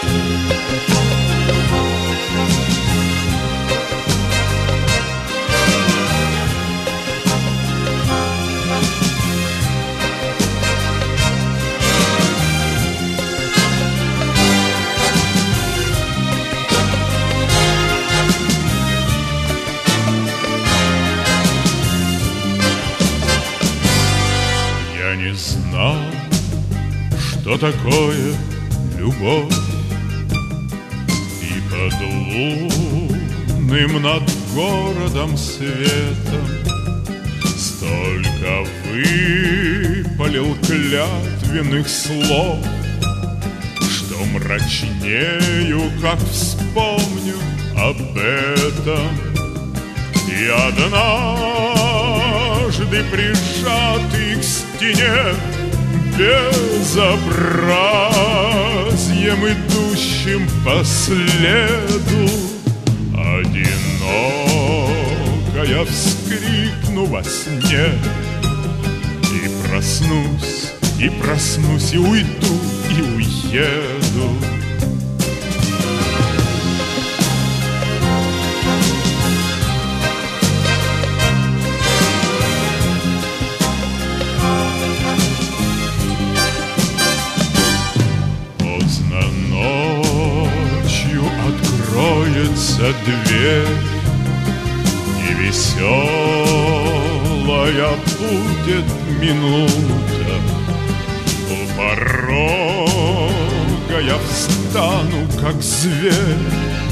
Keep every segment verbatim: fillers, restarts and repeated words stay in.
Я не знал, что такое любовь, и под лунным над городом светом столько выпалил клятвенных слов, что мрачнею, как вспомню об этом. И однажды прижатый к стене безобразием, идущим по следу, одинокая вскрикну во сне. И проснусь, и проснусь, и уйду, и уеду. Откроется дверь, и веселая будет минута. У порога я встану, как зверь,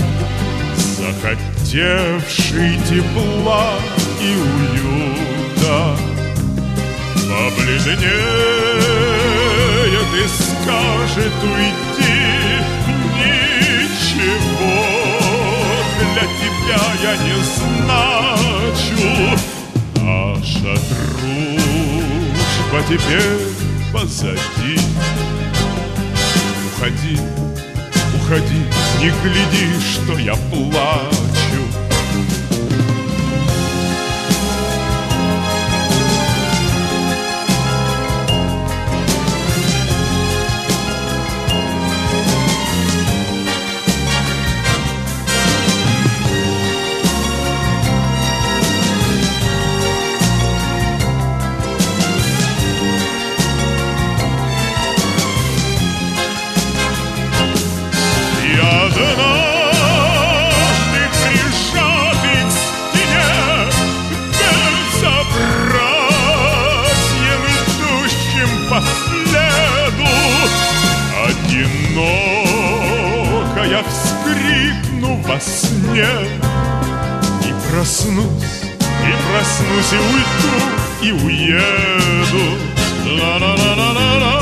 захотевший тепла и уюта. Побледнеет и скажет уйти. Ничего для тебя я не значу. Наша дружба теперь позади. Уходи, уходи, не гляди, что я плачу. Однажды прижатый к стене безобразием, идущим по следу, одинокая вскрикну во сне. И проснусь, и проснусь, и уйду, и уеду. Ла-ла-ла-ла-ла-ла.